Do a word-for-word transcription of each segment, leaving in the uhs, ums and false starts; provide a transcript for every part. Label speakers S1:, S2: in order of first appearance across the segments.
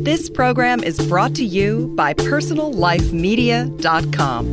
S1: This program is brought to you by personal life media dot com.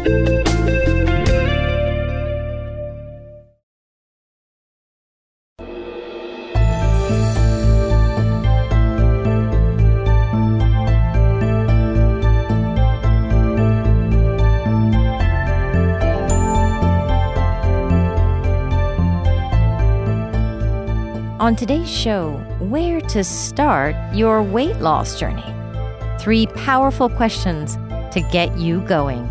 S2: On today's show, where to start your weight loss journey. Three powerful questions to get you going.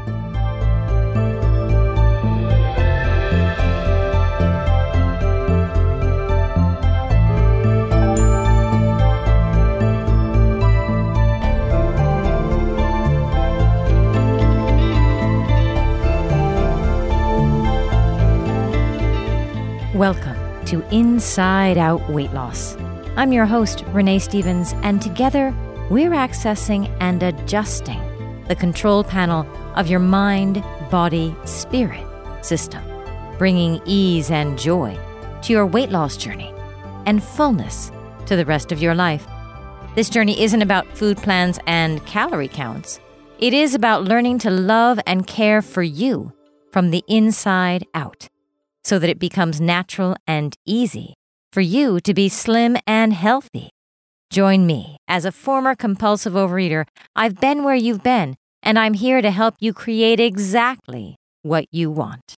S2: Welcome to Inside Out Weight Loss. I'm your host, Renee Stevens, and together we're accessing and adjusting the control panel of your mind, body, spirit system, bringing ease and joy to your weight loss journey and fullness to the rest of your life. This journey isn't about food plans and calorie counts. It is about learning to love and care for you from the inside out, so that it becomes natural and easy for you to be slim and healthy. Join me. As a former compulsive overeater, I've been where you've been, and I'm here to help you create exactly what you want.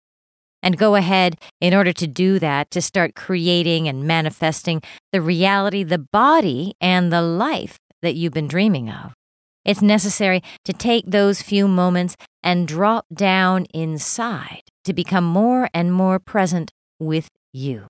S2: And go ahead, in order to do that, to start creating and manifesting the reality, the body, and the life that you've been dreaming of. It's necessary to take those few moments and drop down inside to become more and more present with you.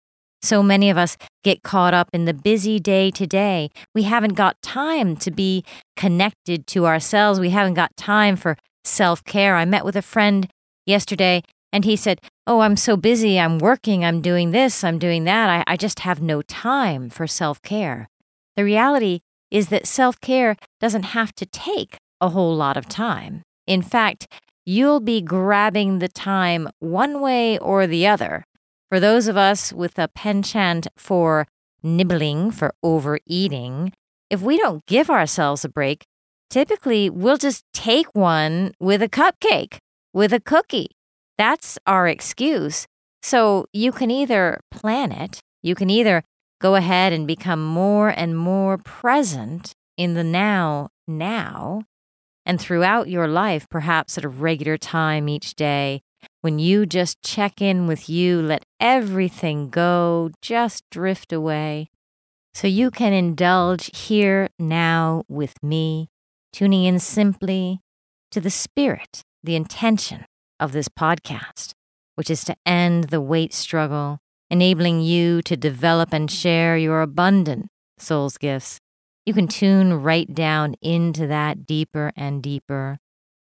S2: So many of us get caught up in the busy day-to-day. We haven't got time to be connected to ourselves. We haven't got time for self-care. I met with a friend yesterday, and he said, oh, I'm so busy. I'm working. I'm doing this. I'm doing that. I, I just have no time for self-care. The reality is that self-care doesn't have to take a whole lot of time. In fact, you'll be grabbing the time one way or the other. For those of us with a penchant for nibbling, for overeating, if we don't give ourselves a break, typically we'll just take one with a cupcake, with a cookie. That's our excuse. So you can either plan it, you can either go ahead and become more and more present in the now, now, and throughout your life, perhaps at a regular time each day, when you just check in with you, let everything go, just drift away, so you can indulge here now with me, tuning in simply to the spirit, the intention of this podcast, which is to end the weight struggle, enabling you to develop and share your abundant soul's gifts. You can tune right down into that deeper and deeper.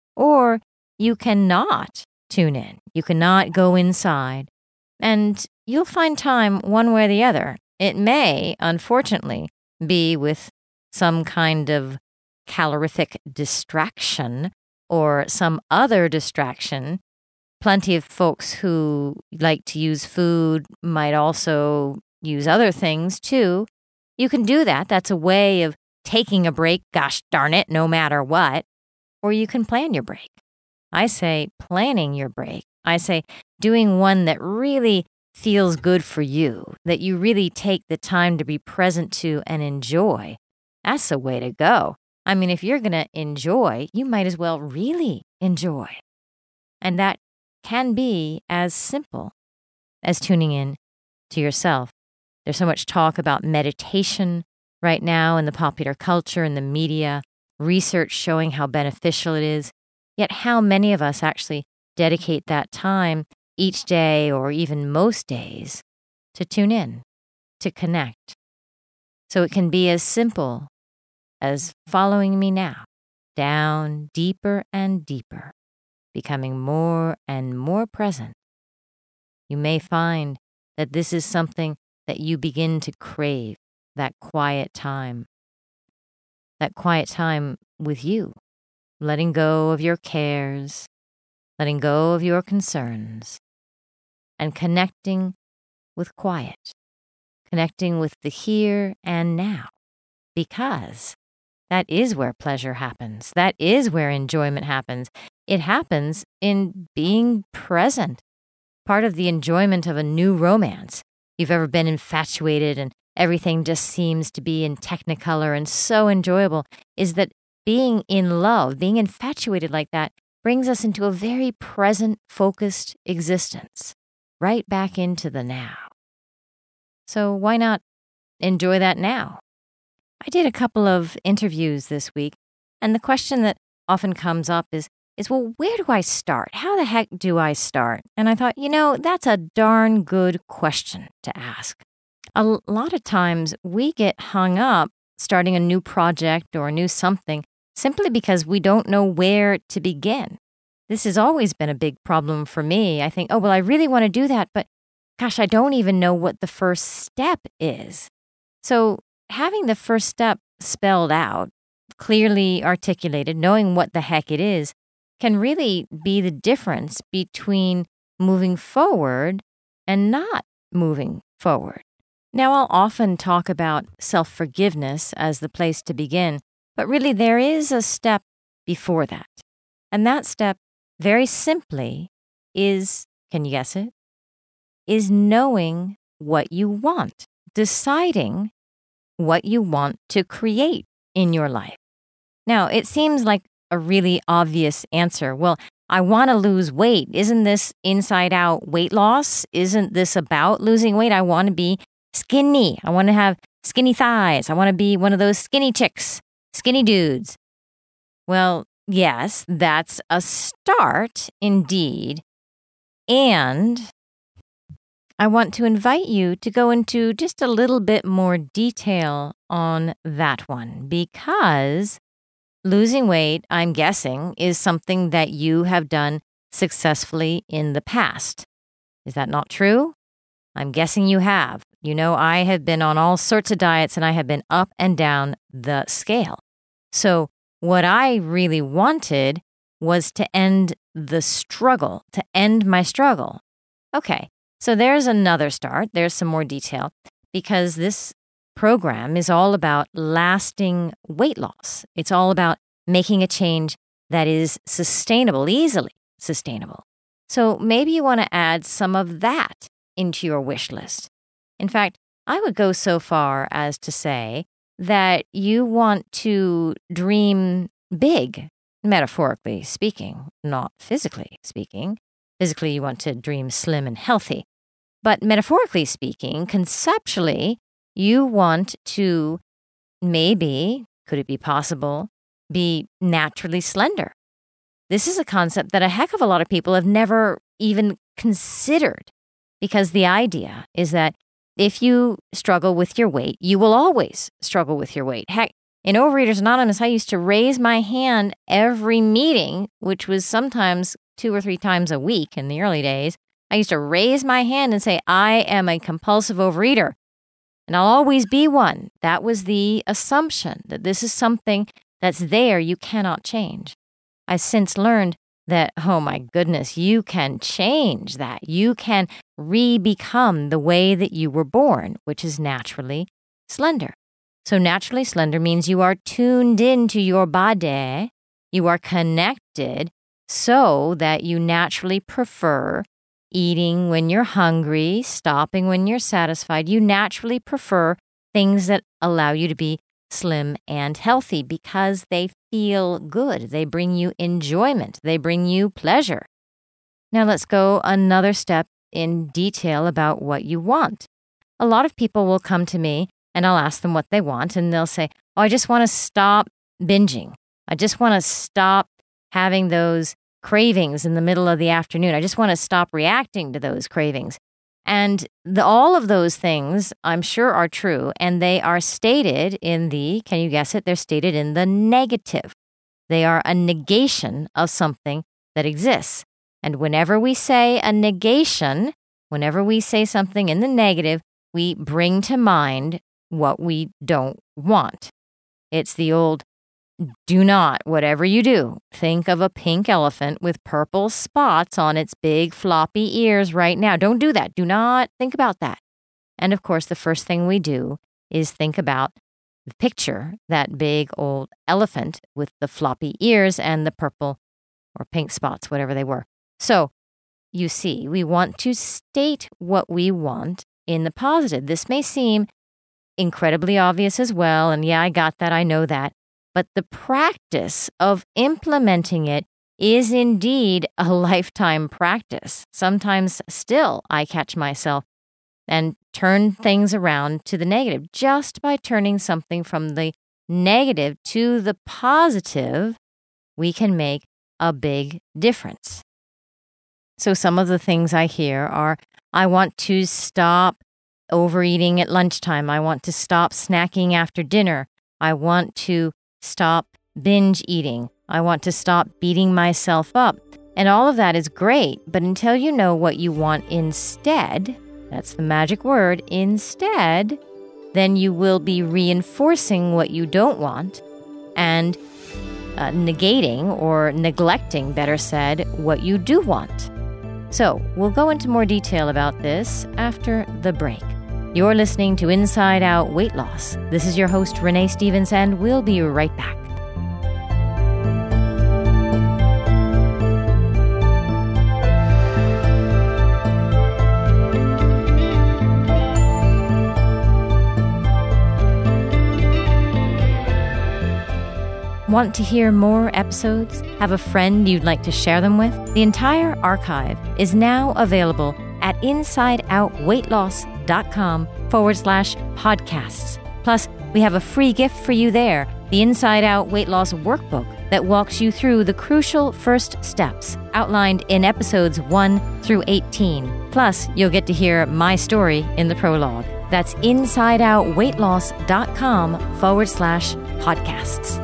S2: Or you cannot tune in. You cannot go inside. And you'll find time one way or the other. It may, unfortunately, be with some kind of calorific distraction or some other distraction. Plenty of folks who like to use food might also use other things too. You can do that. That's a way of taking a break, gosh darn it, no matter what. Or you can plan your break. I say planning your break. I say doing one that really feels good for you, that you really take the time to be present to and enjoy. That's the way to go. I mean, if you're going to enjoy, you might as well really enjoy. And that can be as simple as tuning in to yourself. There's so much talk about meditation right now in the popular culture, in the media, research showing how beneficial it is. Yet how many of us actually dedicate that time each day or even most days to tune in, to connect? So it can be as simple as following me now, down deeper and deeper, becoming more and more present. You may find that this is something that you begin to crave, that quiet time, that quiet time with you, letting go of your cares, letting go of your concerns, and connecting with quiet, connecting with the here and now, because that is where pleasure happens. That is where enjoyment happens. It happens in being present. Part of the enjoyment of a new romance. You've ever been infatuated and everything just seems to be in technicolor and so enjoyable, is that being in love, being infatuated like that, brings us into a very present, focused existence, right back into the now. So why not enjoy that now? I did a couple of interviews this week, and the question that often comes up is, is, well, where do I start? How the heck do I start? And I thought, you know, that's a darn good question to ask. A lot of times we get hung up starting a new project or a new something simply because we don't know where to begin. This has always been a big problem for me. I think, oh, well, I really want to do that, but gosh, I don't even know what the first step is. So having the first step spelled out, clearly articulated, knowing what the heck it is, can really be the difference between moving forward and not moving forward. Now, I'll often talk about self-forgiveness as the place to begin, but really there is a step before that. And that step, very simply, is, can you guess it? Is knowing what you want, deciding what you want to create in your life. Now, it seems like a really obvious answer. Well, I want to lose weight. Isn't this inside out weight loss? Isn't this about losing weight? I want to be skinny. I want to have skinny thighs. I want to be one of those skinny chicks, skinny dudes. Well, yes, that's a start indeed. And I want to invite you to go into just a little bit more detail on that one, because losing weight, I'm guessing, is something that you have done successfully in the past. Is that not true? I'm guessing you have. You know, I have been on all sorts of diets and I have been up and down the scale. So what I really wanted was to end the struggle, to end my struggle. Okay, so there's another start. There's some more detail, because this program is all about lasting weight loss. It's all about making a change that is sustainable, easily sustainable. So maybe you want to add some of that into your wish list. In fact, I would go so far as to say that you want to dream big, metaphorically speaking, not physically speaking. Physically, you want to dream slim and healthy. But metaphorically speaking, conceptually, you want to maybe, could it be possible, be naturally slender. This is a concept that a heck of a lot of people have never even considered, because the idea is that if you struggle with your weight, you will always struggle with your weight. Heck, in Overeaters Anonymous, I used to raise my hand every meeting, which was sometimes two or three times a week in the early days. I used to raise my hand and say, I am a compulsive overeater, and I'll always be one. That was the assumption, that this is something that's there, you cannot change. I've since learned that, oh my goodness, you can change that. You can re-become the way that you were born, which is naturally slender. So naturally slender means you are tuned into your body, you are connected so that you naturally prefer eating when you're hungry, stopping when you're satisfied. You naturally prefer things that allow you to be slim and healthy because they feel good. They bring you enjoyment. They bring you pleasure. Now let's go another step in detail about what you want. A lot of people will come to me and I'll ask them what they want, and they'll say, oh, I just want to stop binging. I just want to stop having those cravings in the middle of the afternoon. I just want to stop reacting to those cravings. And the, all of those things, I'm sure, are true, and they are stated in the, can you guess it? They're stated in the negative. They are a negation of something that exists. And whenever we say a negation, whenever we say something in the negative, we bring to mind what we don't want. It's the old, do not, whatever you do, think of a pink elephant with purple spots on its big floppy ears right now. Don't do that. Do not think about that. And of course, the first thing we do is think about picture that big old elephant with the floppy ears and the purple or pink spots, whatever they were. So you see, we want to state what we want in the positive. This may seem incredibly obvious as well, and yeah, I got that, I know that, but the practice of implementing it is indeed a lifetime practice. Sometimes still I catch myself and turn things around to the negative. Just by turning something from the negative to the positive, we can make a big difference. So some of the things I hear are, I want to stop overeating at lunchtime. I want to stop snacking after dinner. I want to stop binge eating. I want to stop beating myself up. And all of that is great, but until you know what you want instead, that's the magic word, instead, then you will be reinforcing what you don't want and uh, negating or neglecting, better said, what you do want. So we'll go into more detail about this after the break. You're listening to Inside Out Weight Loss. This is your host, Renee Stevens, and we'll be right back. Want to hear more episodes? Have a friend you'd like to share them with? The entire archive is now available at insideoutweightloss.com forward slash podcasts. Plus, we have a free gift for you there, the Inside Out Weight Loss Workbook that walks you through the crucial first steps outlined in episodes one through eighteen. Plus, you'll get to hear my story in the prologue. That's insideoutweightloss.com forward slash podcasts.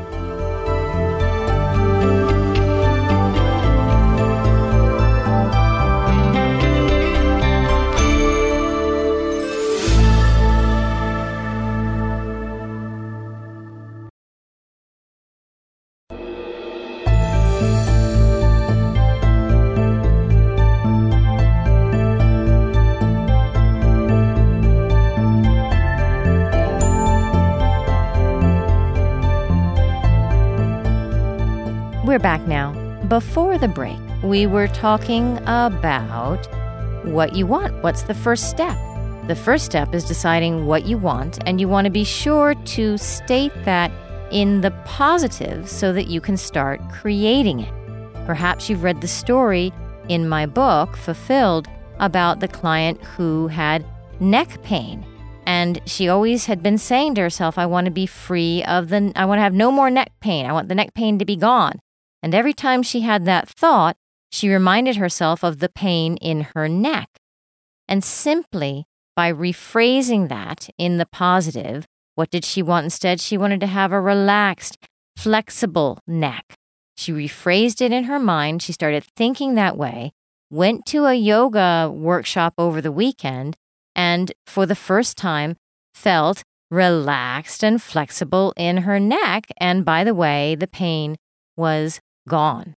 S2: We're back now. Before the break, we were talking about what you want. What's the first step? The first step is deciding what you want, and you want to be sure to state that in the positive so that you can start creating it. Perhaps you've read the story in my book, Fulfilled, about the client who had neck pain. And she always had been saying to herself, I want to be free of the, I want to have no more neck pain. I want the neck pain to be gone. And every time she had that thought, she reminded herself of the pain in her neck. And simply by rephrasing that in the positive, what did she want instead? She wanted to have a relaxed, flexible neck. She rephrased it in her mind. She started thinking that way, went to a yoga workshop over the weekend, and for the first time felt relaxed and flexible in her neck. And by the way, the pain was gone.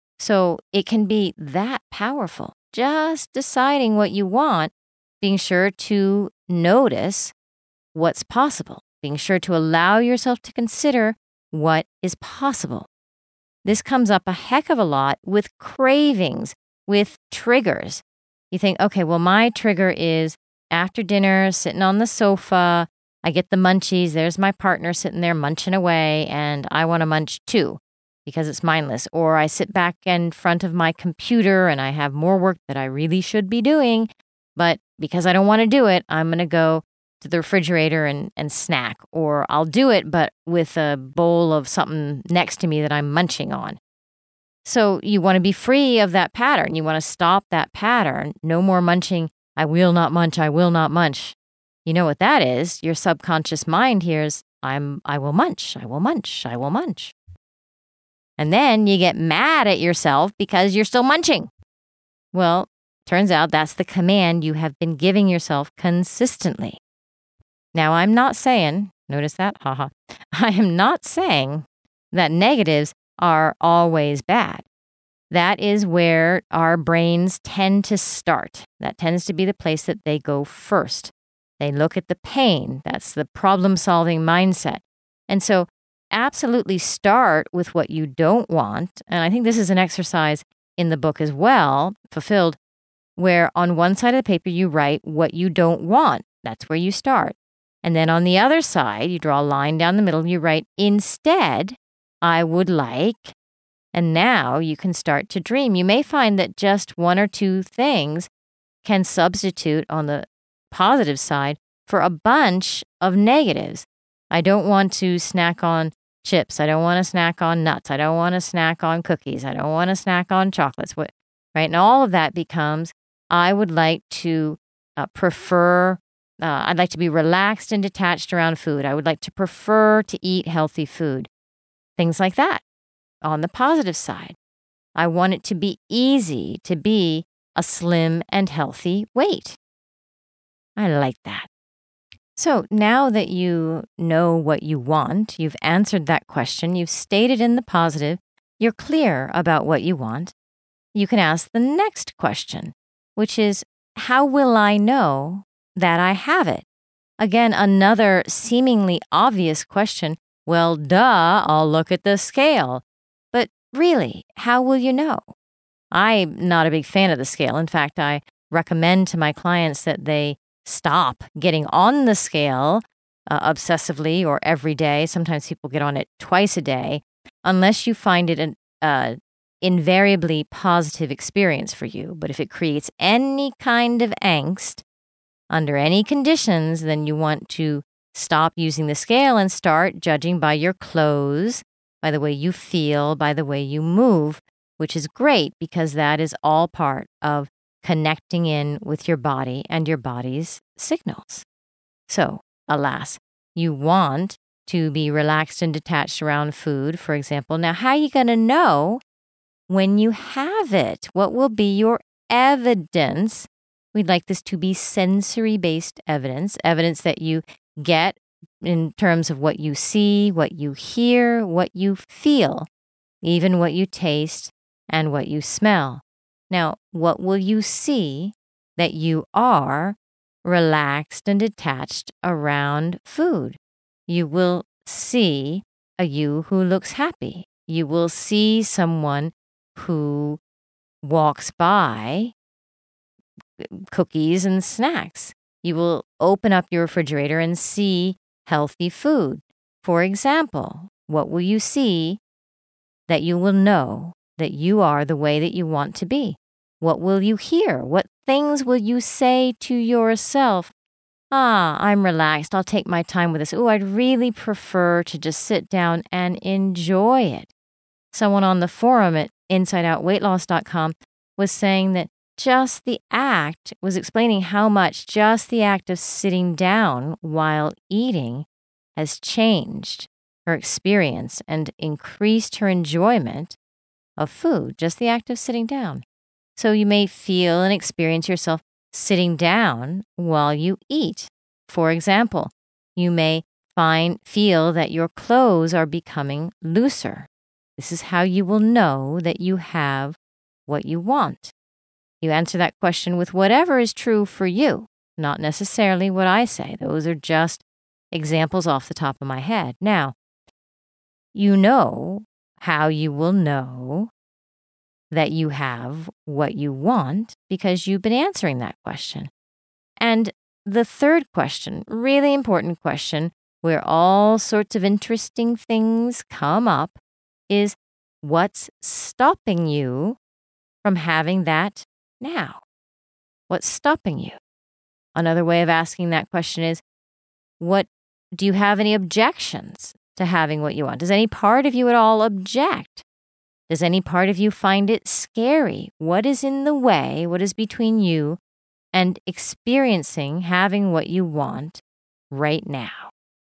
S2: So it can be that powerful. Just deciding what you want, being sure to notice what's possible, being sure to allow yourself to consider what is possible. This comes up a heck of a lot with cravings, with triggers. You think, okay, well, my trigger is after dinner, sitting on the sofa, I get the munchies, there's my partner sitting there munching away, and I want to munch too, because it's mindless. Or I sit back in front of my computer and I have more work that I really should be doing, but because I don't want to do it, I'm going to go to the refrigerator and, and snack. Or I'll do it, but with a bowl of something next to me that I'm munching on. So you want to be free of that pattern. You want to stop that pattern. No more munching. I will not munch. I will not munch. You know what that is? Your subconscious mind hears, I'm, I will munch. I will munch. I will munch. And then you get mad at yourself because you're still munching. Well, turns out that's the command you have been giving yourself consistently. Now, I'm not saying, notice that, haha, I am not saying that negatives are always bad. That is where our brains tend to start. That tends to be the place that they go first. They look at the pain. That's the problem-solving mindset. And so absolutely start with what you don't want. And I think this is an exercise in the book as well, Fulfilled, where on one side of the paper you write what you don't want. That's where you start. And then on the other side, you draw a line down the middle, you write, instead, I would like, and now you can start to dream. You may find that just one or two things can substitute on the positive side for a bunch of negatives. I don't want to snack on chips. I don't want to snack on nuts. I don't want to snack on cookies. I don't want to snack on chocolates. What, right? And all of that becomes, I would like to uh, prefer, uh, I'd like to be relaxed and detached around food. I would like to prefer to eat healthy food. Things like that. On the positive side, I want it to be easy to be a slim and healthy weight. I like that. So now that you know what you want, you've answered that question, you've stated in the positive, you're clear about what you want, you can ask the next question, which is, how will I know that I have it? Again, another seemingly obvious question. Well, duh, I'll look at the scale. But really, how will you know? I'm not a big fan of the scale. In fact, I recommend to my clients that they stop getting on the scale uh, obsessively or every day. Sometimes people get on it twice a day, unless you find it an uh, invariably positive experience for you. But if it creates any kind of angst under any conditions, then you want to stop using the scale and start judging by your clothes, by the way you feel, by the way you move, which is great because that is all part of connecting in with your body and your body's signals. So, alas, you want to be relaxed and detached around food, for example. Now, how are you going to know when you have it? What will be your evidence? We'd like this to be sensory-based evidence, evidence that you get in terms of what you see, what you hear, what you feel, even what you taste and what you smell. Now, what will you see that you are relaxed and detached around food? You will see a you who looks happy. You will see someone who walks by cookies and snacks. You will open up your refrigerator and see healthy food. For example, what will you see that you will know that you are the way that you want to be? What will you hear? What things will you say to yourself? Ah, I'm relaxed. I'll take my time with this. Ooh, I'd really prefer to just sit down and enjoy it. Someone on the forum at inside out weight loss dot com was saying that just the act, was explaining how much just the act of sitting down while eating has changed her experience and increased her enjoyment of food, just the act of sitting down. So you may feel and experience yourself sitting down while you eat. For example, you may find, feel that your clothes are becoming looser. This is how you will know that you have what you want. You answer that question with whatever is true for you, not necessarily what I say. Those are just examples off the top of my head. Now, you know how you will know that you have what you want because you've been answering that question. And the third question, really important question, where all sorts of interesting things come up, is what's stopping you from having that now? What's stopping you? Another way of asking that question is, what do you have any objections to having what you want? Does any part of you at all object? Does any part of you find it scary? What is in the way? What is between you and experiencing having what you want right now?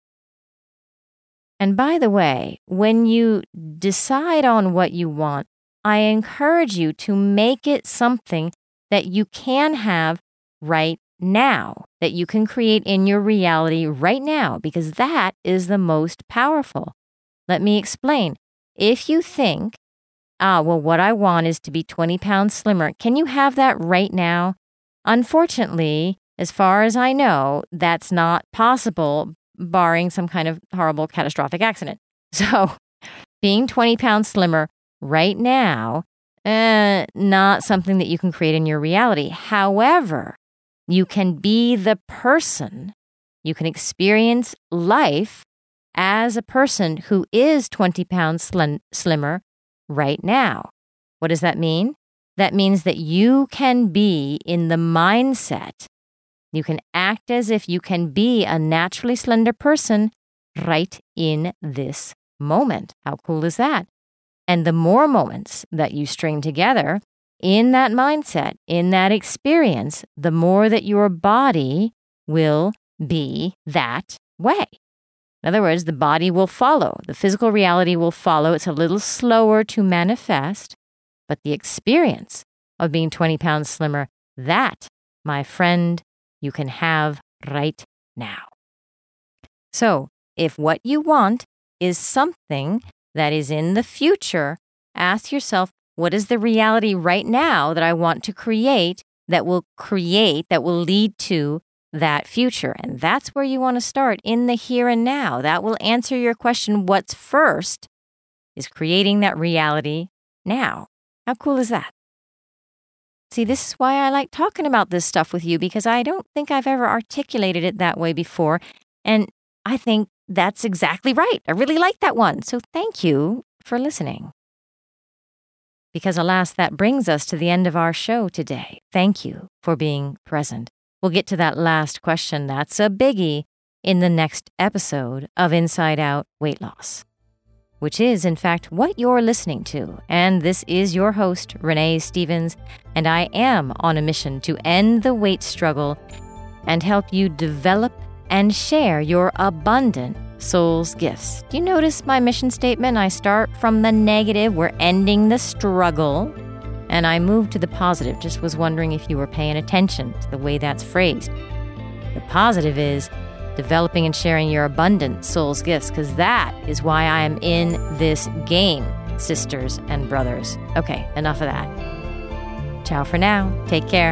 S2: And by the way, when you decide on what you want, I encourage you to make it something that you can have right now, that you can create in your reality right now, because that is the most powerful. Let me explain. If you think, ah, well, what I want is to be twenty pounds slimmer, can you have that right now? Unfortunately, as far as I know, that's not possible barring some kind of horrible catastrophic accident. So being twenty pounds slimmer right now, uh, not something that you can create in your reality. However, you can be the person, you can experience life as a person who is twenty pounds slim, slimmer right now. What does that mean? That means that you can be in the mindset, you can act as if you can be a naturally slender person right in this moment. How cool is that? And the more moments that you string together in that mindset, in that experience, the more that your body will be that way. In other words, the body will follow. The physical reality will follow. It's a little slower to manifest, but the experience of being twenty pounds slimmer, that, my friend, you can have right now. So, if what you want is something that is in the future, ask yourself, what is the reality right now that I want to create that will create, that will lead to that future? And that's where you want to start, in the here and now. That will answer your question, what's first, is creating that reality now. How cool is that? See, this is why I like talking about this stuff with you, because I don't think I've ever articulated it that way before. And I think that's exactly right. I really like that one. So thank you for listening. Because alas, that brings us to the end of our show today. Thank you for being present. We'll get to that last question. That's a biggie in the next episode of Inside Out Weight Loss, which is, in fact, what you're listening to. And this is your host, Renee Stevens, and I am on a mission to end the weight struggle and help you develop and share your abundant soul's gifts. Do you notice my mission statement? I start from the negative, we're ending the struggle, and I move to the positive. Just was wondering if you were paying attention to the way that's phrased. The positive is developing and sharing your abundant soul's gifts, because that is why I am in this game, sisters and brothers. Okay, enough of that. Ciao for now. Take care.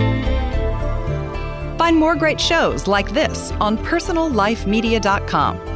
S1: Find more great shows like this on personal life media dot com.